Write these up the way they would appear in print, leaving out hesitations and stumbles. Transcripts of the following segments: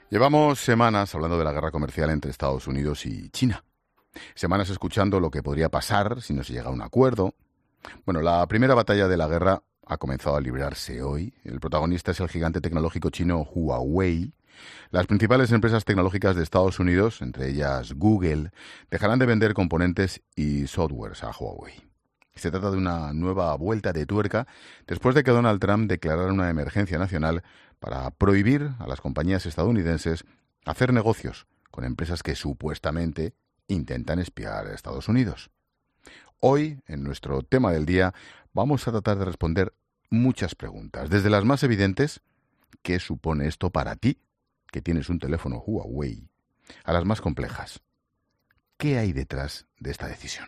Llevamos semanas hablando de la guerra comercial entre Estados Unidos y China. Semanas escuchando lo que podría pasar si no se llega a un acuerdo. Bueno, la primera batalla de la guerra ha comenzado a librarse hoy. El protagonista es el gigante tecnológico chino Huawei. Las principales empresas tecnológicas de Estados Unidos, entre ellas Google, dejarán de vender componentes y softwares a Huawei. Se trata de una nueva vuelta de tuerca después de que Donald Trump declarara una emergencia nacional para prohibir a las compañías estadounidenses hacer negocios con empresas que supuestamente intentan espiar a Estados Unidos. Hoy, en nuestro tema del día, vamos a tratar de responder muchas preguntas, desde las más evidentes, ¿qué supone esto para ti, que tienes un teléfono Huawei?, a las más complejas, ¿qué hay detrás de esta decisión?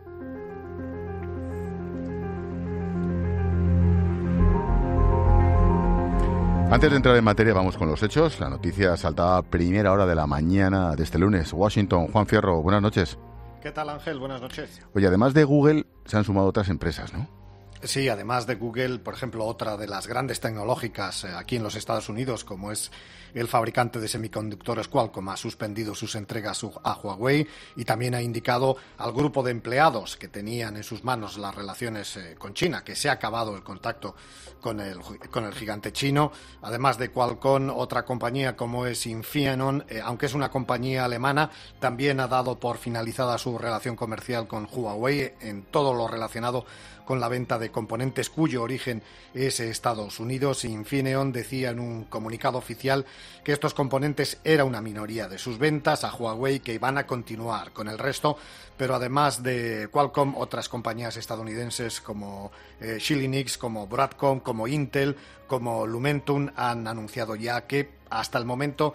Antes de entrar en materia, vamos con los hechos. La noticia saltaba a primera hora de la mañana de este lunes. Washington, Juan Fierro, buenas noches. ¿Qué tal, Ángel? Buenas noches. Oye, además de Google, se han sumado otras empresas, ¿no? Sí, además de Google, por ejemplo, otra de las grandes tecnológicas aquí en los Estados Unidos, como es el fabricante de semiconductores Qualcomm, ha suspendido sus entregas a Huawei y también ha indicado al grupo de empleados que tenían en sus manos las relaciones con China, que se ha acabado el contacto con el gigante chino. Además de Qualcomm, otra compañía como es Infineon, aunque es una compañía alemana, también ha dado por finalizada su relación comercial con Huawei en todo lo relacionado con la venta de componentes cuyo origen es Estados Unidos. Infineon decía en un comunicado oficial que estos componentes era una minoría de sus ventas a Huawei, que van a continuar con el resto, pero además de Qualcomm, otras compañías estadounidenses como Xilinx, como Broadcom, como Intel, como Lumentum han anunciado ya que hasta el momento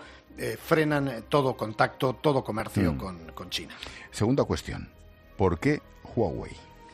frenan todo contacto, todo comercio con China. Segunda cuestión, ¿por qué Huawei?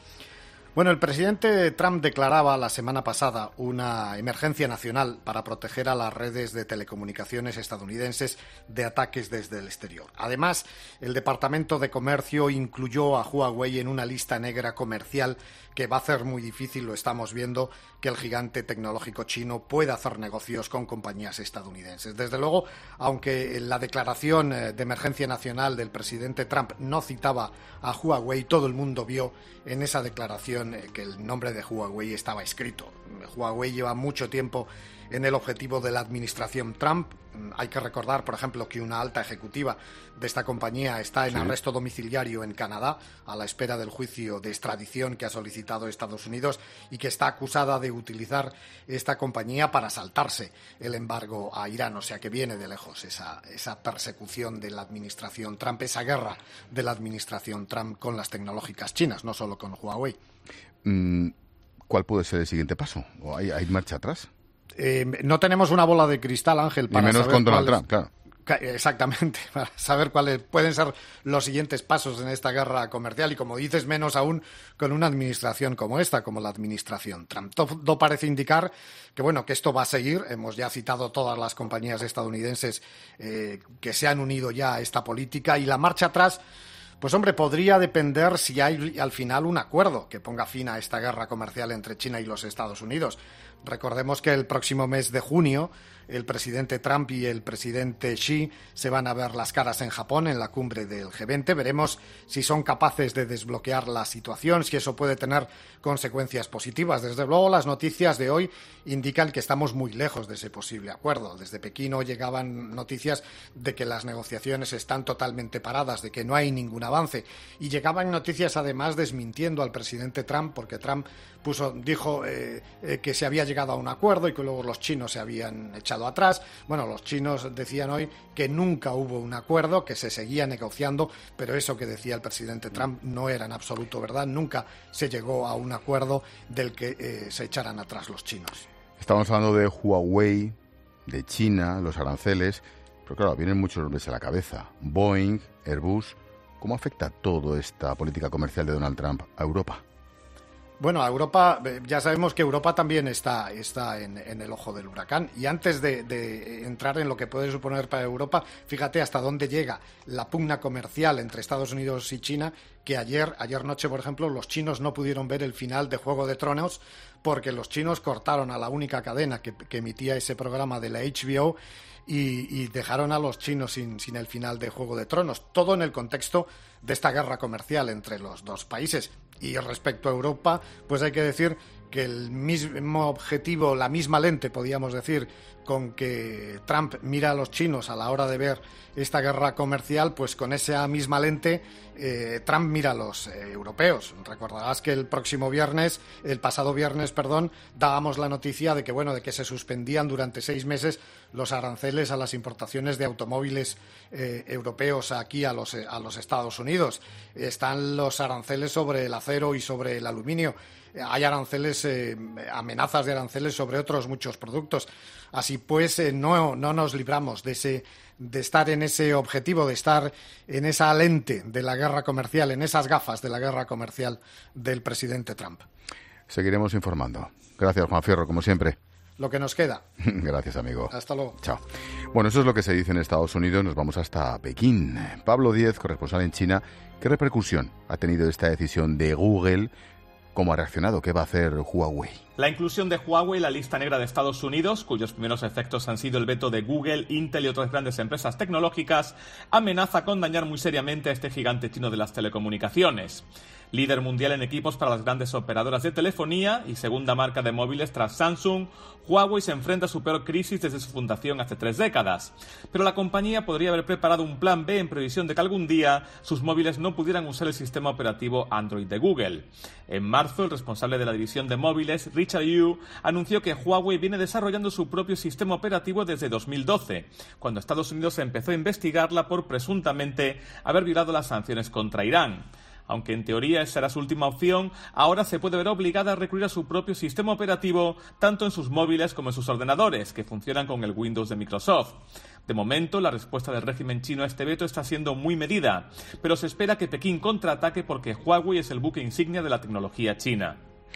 Bueno, el presidente Trump declaraba la semana pasada una emergencia nacional para proteger a las redes de telecomunicaciones estadounidenses de ataques desde el exterior. Además, el Departamento de Comercio incluyó a Huawei en una lista negra comercial que va a hacer muy difícil, lo estamos viendo, que el gigante tecnológico chino pueda hacer negocios con compañías estadounidenses. Desde luego, aunque la declaración de emergencia nacional del presidente Trump no citaba a Huawei, todo el mundo vio en esa declaración que el nombre de Huawei estaba escrito. Huawei lleva mucho tiempo en el objetivo de la administración Trump. Hay que recordar, por ejemplo, que una alta ejecutiva de esta compañía está en arresto domiciliario en Canadá a la espera del juicio de extradición que ha solicitado Estados Unidos y que está acusada de utilizar esta compañía para saltarse el embargo a Irán. O sea que viene de lejos esa persecución de la administración Trump, esa guerra de la administración Trump con las tecnológicas chinas, no solo con Huawei. ¿Cuál puede ser el siguiente paso? ¿O hay marcha atrás? No tenemos una bola de cristal, Ángel, para menos saber con Donald Trump, claro. Exactamente, para saber cuáles pueden ser los siguientes pasos en esta guerra comercial y, como dices, menos aún con una administración como esta, como la administración Trump. Todo parece indicar que, bueno, que esto va a seguir. Hemos ya citado todas las compañías estadounidenses que se han unido ya a esta política, y la marcha atrás, pues hombre, podría depender si hay al final un acuerdo que ponga fin a esta guerra comercial entre China y los Estados Unidos. Recordemos que el próximo mes de junio el presidente Trump y el presidente Xi se van a ver las caras en Japón en la cumbre del G20. Veremos si son capaces de desbloquear la situación, si eso puede tener consecuencias positivas. Desde luego, las noticias de hoy indican que estamos muy lejos de ese posible acuerdo. Desde Pekín llegaban noticias de que las negociaciones están totalmente paradas, de que no hay ningún avance. Y llegaban noticias además desmintiendo al presidente Trump, porque Trump dijo que se había llegado a un acuerdo y que luego los chinos se habían echado atrás. Bueno, los chinos decían hoy que nunca hubo un acuerdo, que se seguía negociando, pero eso que decía el presidente Trump no era en absoluto verdad. Nunca se llegó a un acuerdo del que se echaran atrás los chinos. Estamos hablando de Huawei, de China, los aranceles, pero claro, vienen muchos nombres a la cabeza. Boeing, Airbus. ¿Cómo afecta toda esta política comercial de Donald Trump a Europa? Bueno, a Europa, ya sabemos que Europa también está en el ojo del huracán. Y antes de entrar en lo que puede suponer para Europa, fíjate hasta dónde llega la pugna comercial entre Estados Unidos y China, que ayer noche, por ejemplo, los chinos no pudieron ver el final de Juego de Tronos porque los chinos cortaron a la única cadena que emitía ese programa de la HBO y dejaron a los chinos sin el final de Juego de Tronos. Todo en el contexto de esta guerra comercial entre los dos países. Y respecto a Europa, pues hay que decir que el mismo objetivo, la misma lente, podríamos decir, con que Trump mira a los chinos a la hora de ver esta guerra comercial, pues con esa misma lente Trump mira a los europeos. Recordarás que el pasado viernes, dábamos la noticia de que se suspendían durante 6 meses los aranceles a las importaciones de automóviles europeos aquí a los Estados Unidos. Están los aranceles sobre el acero y sobre el aluminio. Hay aranceles, amenazas de aranceles sobre otros muchos productos. Así pues, no nos libramos de estar en ese objetivo, de estar en esa lente de la guerra comercial, en esas gafas de la guerra comercial del presidente Trump. Seguiremos informando. Gracias, Juan Fierro, como siempre. Lo que nos queda. Gracias, amigo. Hasta luego. Chao. Bueno, eso es lo que se dice en Estados Unidos. Nos vamos hasta Pekín. Pablo Díez, corresponsal en China. ¿Qué repercusión ha tenido esta decisión de Google? ¿Cómo ha reaccionado? ¿Qué va a hacer Huawei? La inclusión de Huawei en la lista negra de Estados Unidos, cuyos primeros efectos han sido el veto de Google, Intel y otras grandes empresas tecnológicas, amenaza con dañar muy seriamente a este gigante chino de las telecomunicaciones. Líder mundial en equipos para las grandes operadoras de telefonía y segunda marca de móviles tras Samsung, Huawei se enfrenta a su peor crisis desde su fundación hace 3 décadas. Pero la compañía podría haber preparado un plan B en previsión de que algún día sus móviles no pudieran usar el sistema operativo Android de Google. En marzo, el responsable de la división de móviles, Richard Yu, anunció que Huawei viene desarrollando su propio sistema operativo desde 2012, cuando Estados Unidos empezó a investigarla por presuntamente haber violado las sanciones contra Irán. Aunque en teoría esa era su última opción, ahora se puede ver obligada a recurrir a su propio sistema operativo, tanto en sus móviles como en sus ordenadores, que funcionan con el Windows de Microsoft. De momento, la respuesta del régimen chino a este veto está siendo muy medida, pero se espera que Pekín contraataque porque Huawei es el buque insignia de la tecnología china.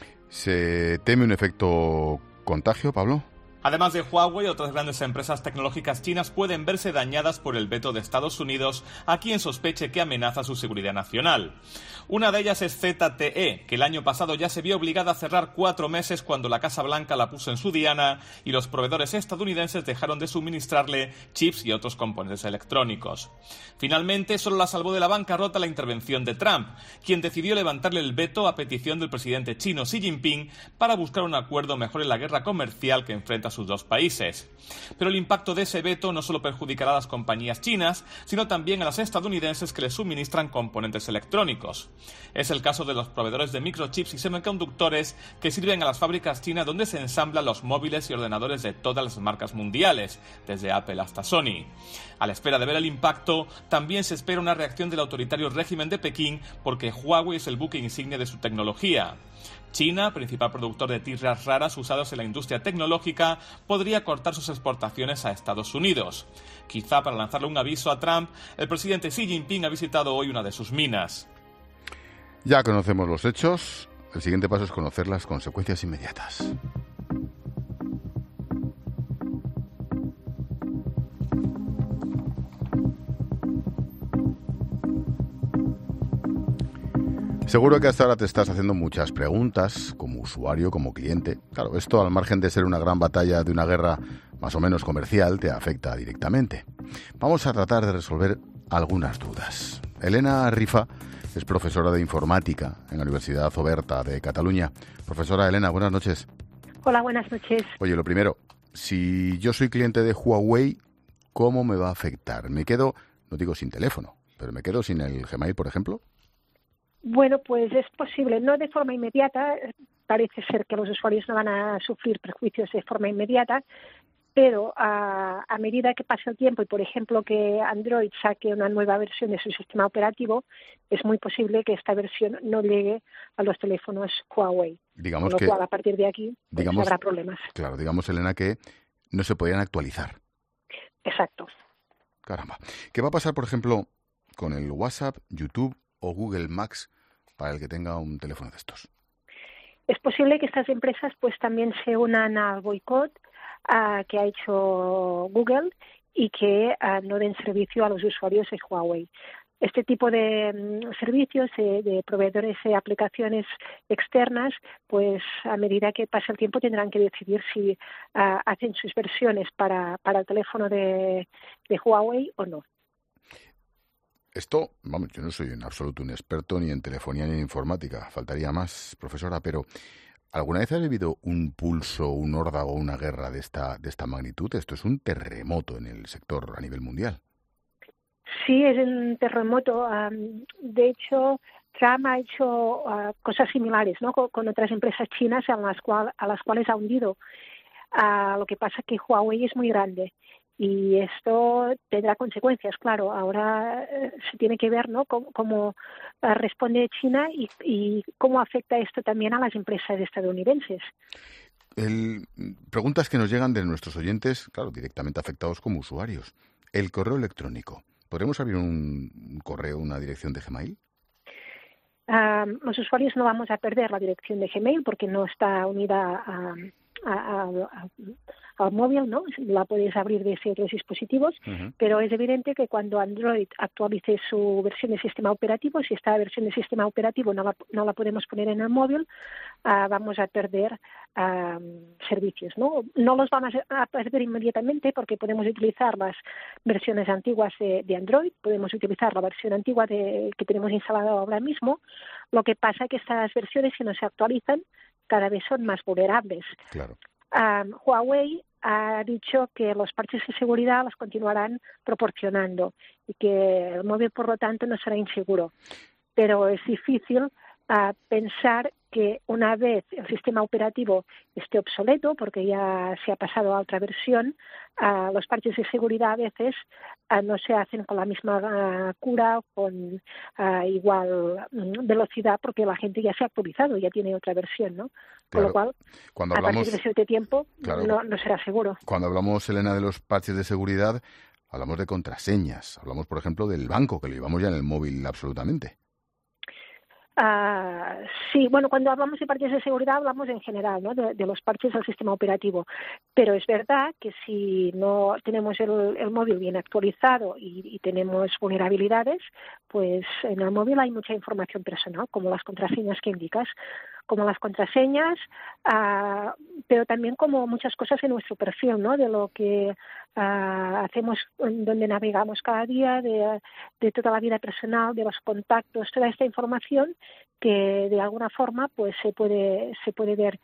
¿Se teme un efecto contagio, Pablo? Además de Huawei, otras grandes empresas tecnológicas chinas pueden verse dañadas por el veto de Estados Unidos a quien sospeche que amenaza su seguridad nacional. Una de ellas es ZTE, que el año pasado ya se vio obligada a cerrar 4 meses cuando la Casa Blanca la puso en su diana y los proveedores estadounidenses dejaron de suministrarle chips y otros componentes electrónicos. Finalmente, solo la salvó de la bancarrota la intervención de Trump, quien decidió levantarle el veto a petición del presidente chino Xi Jinping para buscar un acuerdo mejor en la guerra comercial que enfrenta sus dos países. Pero el impacto de ese veto no solo perjudicará a las compañías chinas, sino también a las estadounidenses que les suministran componentes electrónicos. Es el caso de los proveedores de microchips y semiconductores que sirven a las fábricas chinas donde se ensamblan los móviles y ordenadores de todas las marcas mundiales, desde Apple hasta Sony. A la espera de ver el impacto, también se espera una reacción del autoritario régimen de Pekín porque Huawei es el buque insignia de su tecnología. China, principal productor de tierras raras usadas en la industria tecnológica, podría cortar sus exportaciones a Estados Unidos. Quizá para lanzarle un aviso a Trump, el presidente Xi Jinping ha visitado hoy una de sus minas. Ya conocemos los hechos. El siguiente paso es conocer las consecuencias inmediatas. Seguro que hasta ahora te estás haciendo muchas preguntas, como usuario, como cliente. Claro, esto al margen de ser una gran batalla de una guerra más o menos comercial, te afecta directamente. Vamos a tratar de resolver algunas dudas. Elena Rifa es profesora de informática en la Universidad Oberta de Cataluña. Profesora Elena, buenas noches. Hola, buenas noches. Oye, lo primero, si yo soy cliente de Huawei, ¿cómo me va a afectar? Me quedo, no digo sin teléfono, pero me quedo sin el Gmail, por ejemplo. Bueno, pues es posible, no de forma inmediata, parece ser que los usuarios no van a sufrir perjuicios de forma inmediata, pero a medida que pasa el tiempo y, por ejemplo, que Android saque una nueva versión de su sistema operativo, es muy posible que esta versión no llegue a los teléfonos Huawei. Digamos con lo cual, a partir de aquí, pues, habrá problemas. Claro, digamos, Elena, que no se podrían actualizar. Exacto. Caramba. ¿Qué va a pasar, por ejemplo, con el WhatsApp, YouTube o Google Maps para el que tenga un teléfono de estos? Es posible que estas empresas pues también se unan al boicot que ha hecho Google y que no den servicio a los usuarios de Huawei. este tipo de servicios de proveedores de aplicaciones externas, pues a medida que pase el tiempo tendrán que decidir si hacen sus versiones para el teléfono de Huawei o no. Esto, vamos, yo no soy en absoluto un experto ni en telefonía ni en informática, faltaría más, profesora, pero ¿alguna vez ha vivido un pulso, un órdago, una guerra de esta magnitud? Esto es un terremoto en el sector a nivel mundial. Sí, es un terremoto. De hecho, Trump ha hecho cosas similares, ¿no? Con otras empresas chinas a las cuales ha hundido. Lo que pasa es que Huawei es muy grande y esto tendrá consecuencias, claro. Ahora se tiene que ver, ¿no?, cómo responde China y cómo afecta esto también a las empresas estadounidenses. Preguntas que nos llegan de nuestros oyentes, claro, directamente afectados como usuarios. El correo electrónico. ¿Podremos abrir un correo, una dirección de Gmail? Los usuarios no vamos a perder la dirección de Gmail porque no está unida al móvil, ¿no? La puedes abrir desde otros dispositivos, pero es evidente que cuando Android actualice su versión de sistema operativo, si esta versión de sistema operativo no la podemos poner en el móvil, vamos a perder servicios, ¿no? No los vamos a perder inmediatamente porque podemos utilizar las versiones antiguas de Android, podemos utilizar la versión antigua que tenemos instalada ahora mismo. Lo que pasa es que estas versiones, si no se actualizan, cada vez son más vulnerables. Claro. Huawei ha dicho que los parches de seguridad los continuarán proporcionando y que el móvil, por lo tanto, no será inseguro. Pero es difícil pensar que una vez el sistema operativo esté obsoleto, porque ya se ha pasado a otra versión, los parches de seguridad a veces no se hacen con la misma cura, con igual velocidad, porque la gente ya se ha actualizado, ya tiene otra versión, ¿no? Claro. Con lo cual, cuando a hablamos, partir de cierto tiempo, claro, no será seguro. Cuando hablamos, Elena, de los parches de seguridad, hablamos de contraseñas. Hablamos, por ejemplo, del banco, que lo llevamos ya en el móvil absolutamente. Sí, bueno, cuando hablamos de parches de seguridad hablamos en general, ¿no?, de los parches al sistema operativo, pero es verdad que si no tenemos el móvil bien actualizado y tenemos vulnerabilidades, pues en el móvil hay mucha información personal, como las contraseñas que indicas, como las contraseñas, pero también como muchas cosas en nuestro perfil, ¿no?, de lo que hacemos, donde navegamos cada día, de toda la vida personal, de los contactos, toda esta información que de alguna forma pues se puede ver,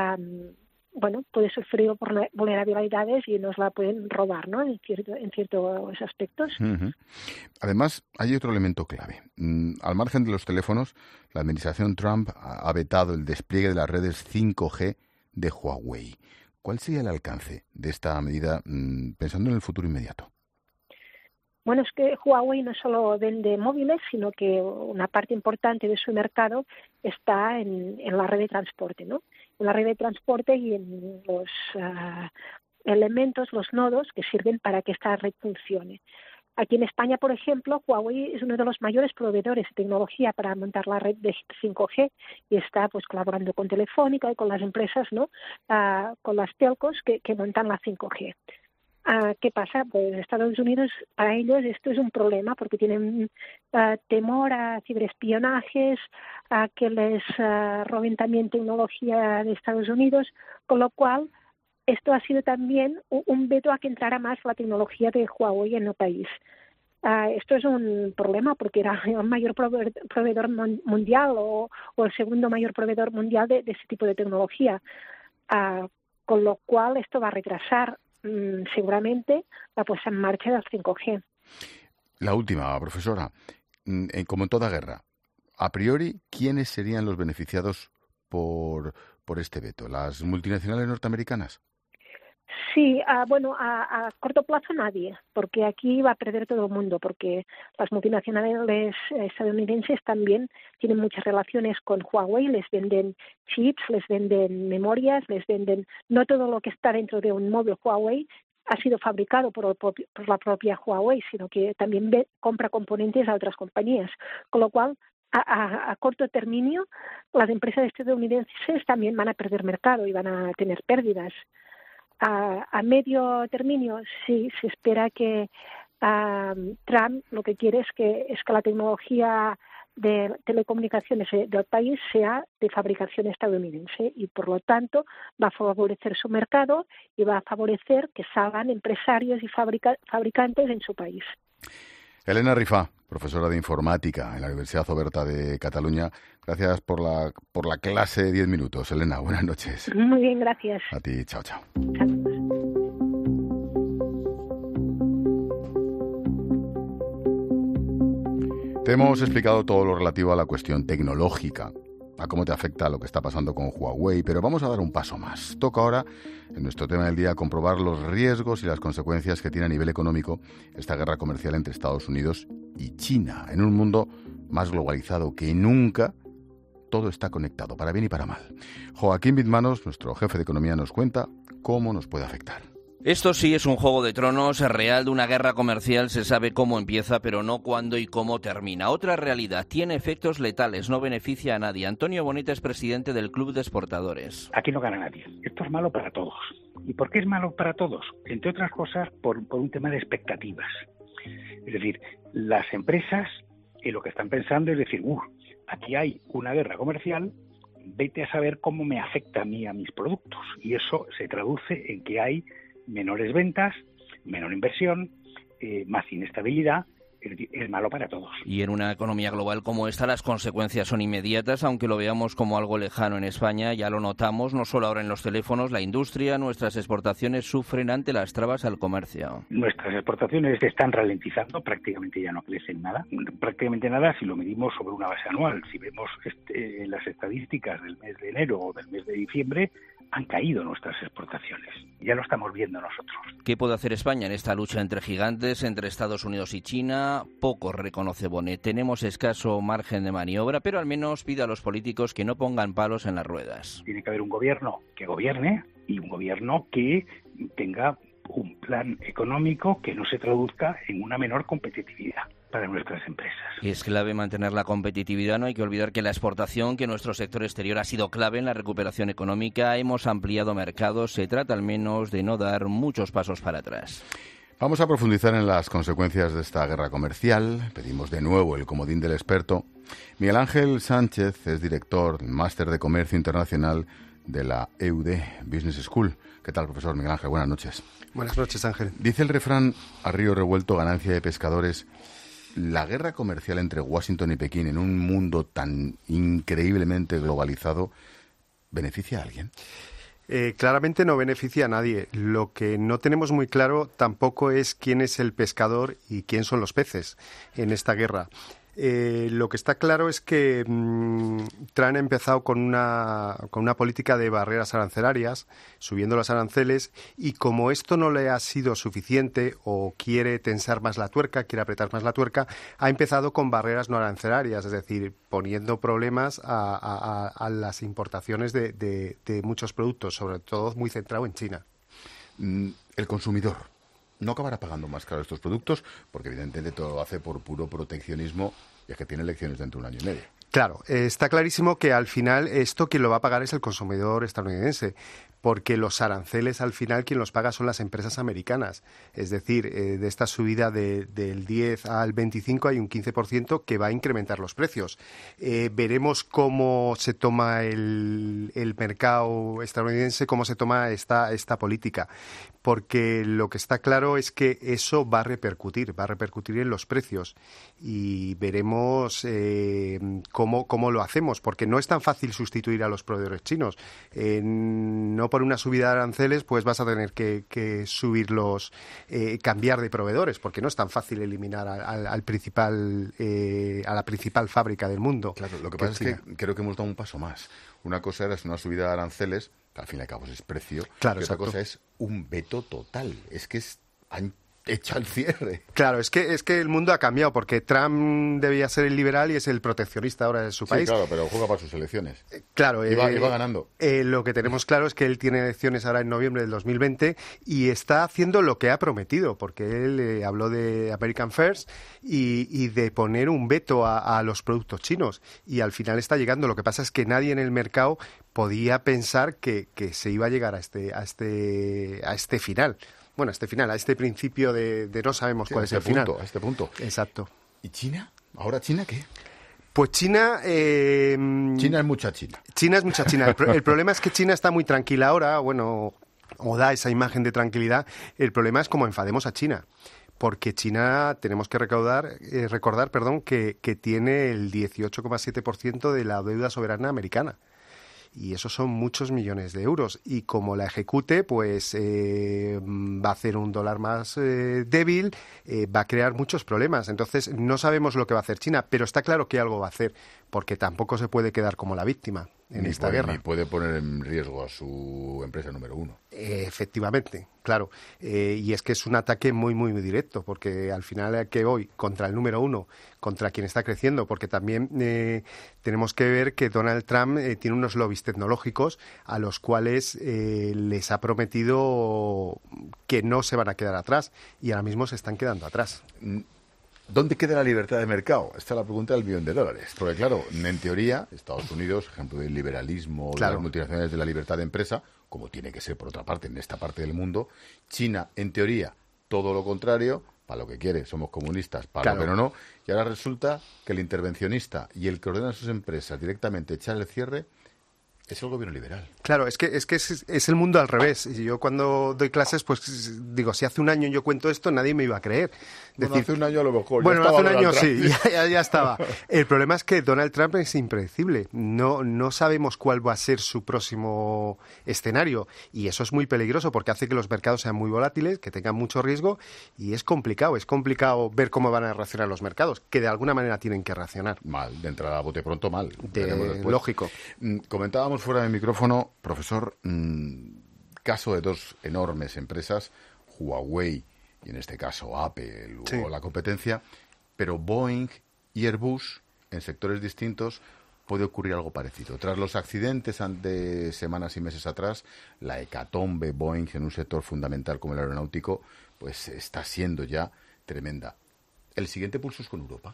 puede sufrir por vulnerabilidades y nos la pueden robar, ¿no?, en ciertos aspectos. Uh-huh. Además, hay otro elemento clave. Al margen de los teléfonos, la administración Trump ha vetado el despliegue de las redes 5G de Huawei. ¿Cuál sería el alcance de esta medida pensando en el futuro inmediato? Bueno, es que Huawei no solo vende móviles, sino que una parte importante de su mercado está en la red de transporte, ¿no? En la red de transporte y en los elementos, los nodos que sirven para que esta red funcione. Aquí en España, por ejemplo, Huawei es uno de los mayores proveedores de tecnología para montar la red de 5G y está pues colaborando con Telefónica y con las empresas, ¿no?, con las telcos que montan la 5G. ¿Qué pasa? Pues en Estados Unidos, para ellos esto es un problema porque tienen temor a ciberespionajes, a que les roben también tecnología de Estados Unidos, con lo cual esto ha sido también un veto a que entrara más la tecnología de Huawei en el país. Esto es un problema porque era el mayor proveedor mundial o el segundo mayor proveedor mundial de este tipo de tecnología, con lo cual esto va a retrasar seguramente la puesta en marcha del 5G. La última, profesora. Como en toda guerra, a priori, ¿quiénes serían los beneficiados por este veto? ¿Las multinacionales norteamericanas? Sí, a corto plazo nadie, porque aquí va a perder todo el mundo, porque las multinacionales estadounidenses también tienen muchas relaciones con Huawei, les venden chips, les venden memorias, les venden, no todo lo que está dentro de un móvil Huawei ha sido fabricado por la propia Huawei, sino que también compra componentes a otras compañías, con lo cual a corto término las empresas estadounidenses también van a perder mercado y van a tener pérdidas. A medio término sí se espera que Trump lo que quiere es que la tecnología de telecomunicaciones del país sea de fabricación estadounidense y, por lo tanto, va a favorecer su mercado y va a favorecer que salgan empresarios y fabricantes en su país. Elena Rifà, profesora de informática en la Universidad Oberta de Cataluña. Gracias por la clase de 10 minutos. Elena, buenas noches. Muy bien, gracias. A ti, chao, chao. Saludos. Te hemos explicado todo lo relativo a la cuestión tecnológica, a cómo te afecta lo que está pasando con Huawei, pero vamos a dar un paso más. Toca ahora, en nuestro tema del día, comprobar los riesgos y las consecuencias que tiene a nivel económico esta guerra comercial entre Estados Unidos y China. En un mundo más globalizado que nunca, todo está conectado, para bien y para mal. Joaquín Bitmanos, nuestro jefe de economía, nos cuenta cómo nos puede afectar. Esto sí es un juego de tronos real de una guerra comercial. Se sabe cómo empieza, pero no cuándo y cómo termina. Otra realidad, tiene efectos letales, no beneficia a nadie. Antonio Bonita es presidente del Club de Exportadores. Aquí no gana nadie. Esto es malo para todos. ¿Y por qué es malo para todos? Entre otras cosas, por un tema de expectativas. Es decir, las empresas lo que están pensando es decir, aquí hay una guerra comercial, vete a saber cómo me afecta a mí, a mis productos. Y eso se traduce en que hay menores ventas, menor inversión, más inestabilidad. Es malo para todos. Y en una economía global como esta, las consecuencias son inmediatas, aunque lo veamos como algo lejano en España. Ya lo notamos, no solo ahora en los teléfonos, la industria, nuestras exportaciones sufren ante las trabas al comercio. Nuestras exportaciones se están ralentizando, prácticamente ya no crecen nada. Prácticamente nada si lo medimos sobre una base anual. Si vemos las estadísticas del mes de enero o del mes de diciembre, han caído nuestras exportaciones. Ya lo estamos viendo nosotros. ¿Qué puede hacer España en esta lucha entre gigantes, entre Estados Unidos y China? Poco, reconoce Bonet. Tenemos escaso margen de maniobra, pero al menos pide a los políticos que no pongan palos en las ruedas. Tiene que haber un gobierno que gobierne y un gobierno que tenga un plan económico que no se traduzca en una menor competitividad para nuestras empresas. Es clave mantener la competitividad. No hay que olvidar que la exportación, que nuestro sector exterior ha sido clave en la recuperación económica. Hemos ampliado mercados. Se trata al menos de no dar muchos pasos para atrás. Vamos a profundizar en las consecuencias de esta guerra comercial. Pedimos de nuevo el comodín del experto. Miguel Ángel Sánchez es director del Máster de Comercio Internacional de la EUD Business School. ¿Qué tal, profesor Miguel Ángel? Buenas noches. Buenas noches, Ángel. Dice el refrán, a río revuelto, ganancia de pescadores. La guerra comercial entre Washington y Pekín en un mundo tan increíblemente globalizado, ¿beneficia a alguien? Claramente no beneficia a nadie. Lo que no tenemos muy claro tampoco es quién es el pescador y quién son los peces en esta guerra. Lo que está claro es que Trump ha empezado con una política de barreras arancelarias, subiendo los aranceles, y como esto no le ha sido suficiente o quiere tensar más la tuerca, quiere apretar más la tuerca, ha empezado con barreras no arancelarias, es decir, poniendo problemas a las importaciones de muchos productos, sobre todo muy centrado en China. El consumidor no acabará pagando más caro estos productos, porque evidentemente todo lo hace por puro proteccionismo, y es que tiene elecciones dentro de un año y medio. Claro, está clarísimo que al final esto quien lo va a pagar es el consumidor estadounidense, porque los aranceles al final quien los paga son las empresas americanas. Es decir, de esta subida del 10 al 25 hay un 15% que va a incrementar los precios. Veremos cómo se toma el mercado estadounidense, cómo se toma esta política, porque lo que está claro es que eso va a repercutir en los precios, y veremos cómo lo hacemos, porque no es tan fácil sustituir a los proveedores chinos. No por una subida de aranceles pues vas a tener que subirlos, cambiar de proveedores, porque no es tan fácil eliminar a la principal fábrica del mundo. Claro, lo que pasa es que creo que hemos dado un paso más. Una cosa era una subida de aranceles, que al fin y al cabo es precio, claro, y otra cosa es un veto total. Es que han hecho al cierre. Claro, es que el mundo ha cambiado, porque Trump debía ser el liberal y es el proteccionista ahora de su país. Sí, claro, pero juega para sus elecciones. Claro. Iba ganando. Lo que tenemos claro es que él tiene elecciones ahora en noviembre del 2020 y está haciendo lo que ha prometido, porque él habló de American First y de poner un veto a los productos chinos, y al final está llegando. Lo que pasa es que nadie en el mercado podía pensar que se iba a llegar a este final. bueno, a este final, a este principio de no sabemos cuál es el final. A este punto. Exacto. ¿Y China? ¿Ahora China qué? Pues China... China es mucha China. China es mucha China. El problema es que China está muy tranquila ahora, bueno, o da esa imagen de tranquilidad. El problema es cómo enfademos a China. Porque China, tenemos que recordar, que tiene el 18,7% de la deuda soberana americana. Y esos son muchos millones de euros. Y como la ejecute, pues va a hacer un dólar más débil, va a crear muchos problemas. Entonces, no sabemos lo que va a hacer China, pero está claro que algo va a hacer, porque tampoco se puede quedar como la víctima en esta guerra. Ni puede poner en riesgo a su empresa número uno. Efectivamente, claro. Y es que es un ataque muy, muy, muy directo, porque al final que voy contra el número uno, contra quien está creciendo, porque también tenemos que ver que Donald Trump tiene unos lobbies tecnológicos a los cuales les ha prometido que no se van a quedar atrás, y ahora mismo se están quedando atrás. ¿Dónde queda la libertad de mercado? Esta es la pregunta del $1.000.000. Porque claro, en teoría, Estados Unidos, ejemplo del liberalismo, de las multinacionales, de la libertad de empresa, como tiene que ser por otra parte en esta parte del mundo, China, en teoría, todo lo contrario, para lo que quiere, somos comunistas, para lo que no, y ahora resulta que el intervencionista y el que ordena a sus empresas directamente echar el cierre es el gobierno liberal. Claro, es el mundo al revés. Y yo cuando doy clases, pues digo, si hace un año yo cuento esto, nadie me iba a creer. Hace un año a lo mejor. Bueno, hace un año sí, ya estaba. El problema es que Donald Trump es impredecible. No sabemos cuál va a ser su próximo escenario. Y eso es muy peligroso porque hace que los mercados sean muy volátiles, que tengan mucho riesgo. Y es complicado ver cómo van a reaccionar los mercados, que de alguna manera tienen que reaccionar. Mal, de entrada a bote pronto, mal. Lógico. Comentábamos fuera del micrófono, profesor, caso de dos enormes empresas, Huawei y en este caso Apple o la competencia, pero Boeing y Airbus en sectores distintos puede ocurrir algo parecido. Tras los accidentes de semanas y meses atrás, la hecatombe Boeing en un sector fundamental como el aeronáutico pues está siendo ya tremenda. ¿El siguiente pulso es con Europa?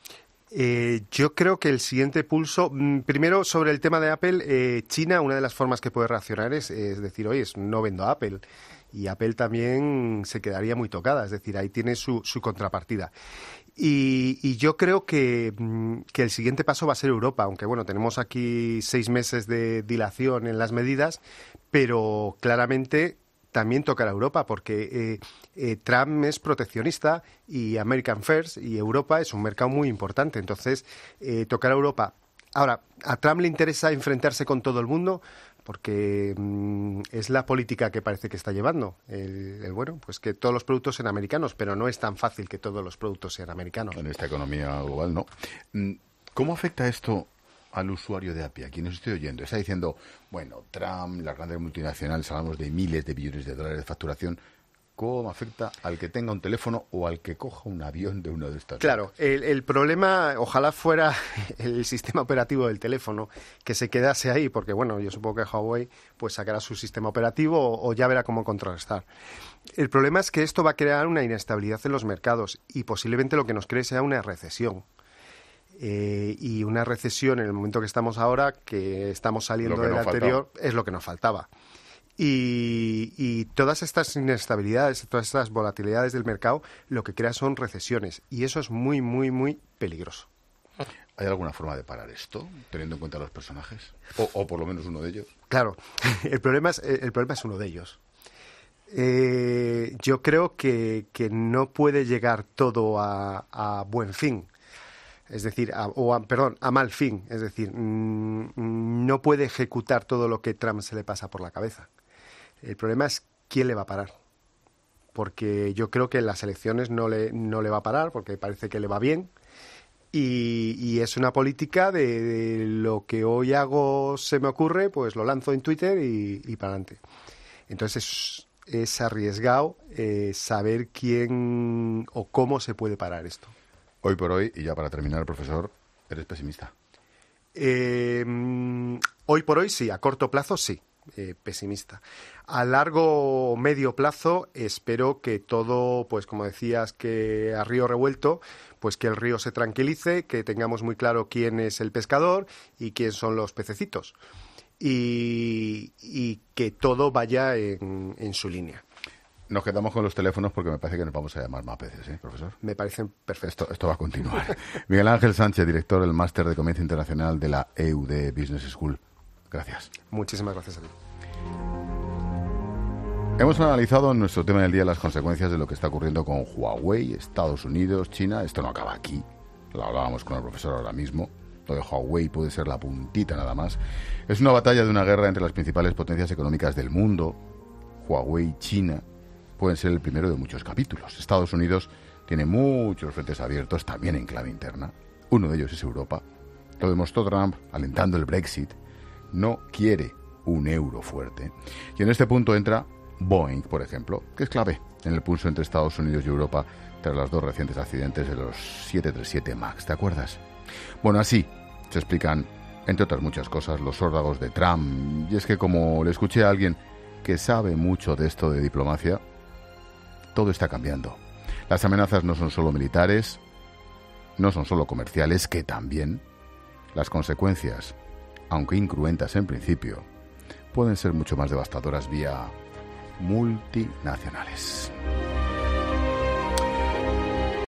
Yo creo que el siguiente pulso, primero sobre el tema de Apple, China, una de las formas que puede reaccionar es decir, oye, no vendo a Apple. Y Apple también se quedaría muy tocada, es decir, ahí tiene su contrapartida. Y yo creo que el siguiente paso va a ser Europa, aunque bueno, tenemos aquí 6 meses de dilación en las medidas, pero claramente también tocará a Europa, porque Trump es proteccionista y American First, y Europa es un mercado muy importante, entonces tocará a Europa. Ahora, ¿a Trump le interesa enfrentarse con todo el mundo? Porque es la política que parece que está llevando. Bueno, pues que todos los productos sean americanos, pero no es tan fácil que todos los productos sean americanos. En esta economía global, no. ¿Cómo afecta esto al usuario de a pie? A quien nos estoy oyendo. Está diciendo, bueno, Trump, las grandes multinacionales, hablamos de miles de billones de dólares de facturación. ¿Cómo afecta al que tenga un teléfono o al que coja un avión de una de estas? Claro, el problema ojalá fuera el sistema operativo del teléfono, que se quedase ahí, porque bueno, yo supongo que Huawei pues sacará su sistema operativo o ya verá cómo contrarrestar. El problema es que esto va a crear una inestabilidad en los mercados y posiblemente lo que nos cree sea una recesión. Y una recesión en el momento que estamos ahora, que estamos saliendo del anterior, es lo que nos faltaba. Y todas estas inestabilidades, todas estas volatilidades del mercado, lo que crea son recesiones. Y eso es muy, muy, muy peligroso. ¿Hay alguna forma de parar esto, teniendo en cuenta los personajes? O por lo menos uno de ellos. Claro, el problema es uno de ellos. Yo creo que no puede llegar todo a buen fin. Es decir, a mal fin. Es decir, no puede ejecutar todo lo que Trump se le pasa por la cabeza. El problema es quién le va a parar. Porque yo creo que en las elecciones no le va a parar, porque parece que le va bien. Y es una política de lo que hoy hago se me ocurre, pues lo lanzo en Twitter y para adelante. Entonces es arriesgado saber quién o cómo se puede parar esto. Hoy por hoy, y ya para terminar, profesor, ¿eres pesimista? Hoy por hoy sí, a corto plazo sí, pesimista. A largo o medio plazo espero que todo, pues como decías, que a río revuelto, pues que el río se tranquilice, que tengamos muy claro quién es el pescador y quién son los pececitos. Y que todo vaya en su línea. Nos quedamos con los teléfonos porque me parece que nos vamos a llamar más veces, ¿eh, profesor? Me parecen perfectos. Esto va a continuar. Miguel Ángel Sánchez, director del Máster de Comercio Internacional de la EUD Business School. Gracias. Muchísimas gracias a ti. Hemos analizado en nuestro tema del día las consecuencias de lo que está ocurriendo con Huawei, Estados Unidos, China. Esto no acaba aquí. Lo hablábamos con el profesor ahora mismo. Lo de Huawei puede ser la puntita nada más. Es una batalla de una guerra entre las principales potencias económicas del mundo. Huawei y China pueden ser el primero de muchos capítulos. Estados Unidos tiene muchos frentes abiertos, también en clave interna. Uno de ellos es Europa. Lo demostró Trump alentando el Brexit. No quiere un euro fuerte. Y en este punto entra Boeing, por ejemplo, que es clave en el pulso entre Estados Unidos y Europa tras los 2 recientes accidentes de los 737 MAX. ¿Te acuerdas? Bueno, así se explican, entre otras muchas cosas, los órdagos de Trump. Y es que, como le escuché a alguien que sabe mucho de esto de diplomacia, todo está cambiando. Las amenazas no son solo militares, no son solo comerciales, que también. Las consecuencias, aunque incruentas en principio, pueden ser mucho más devastadoras vía multinacionales.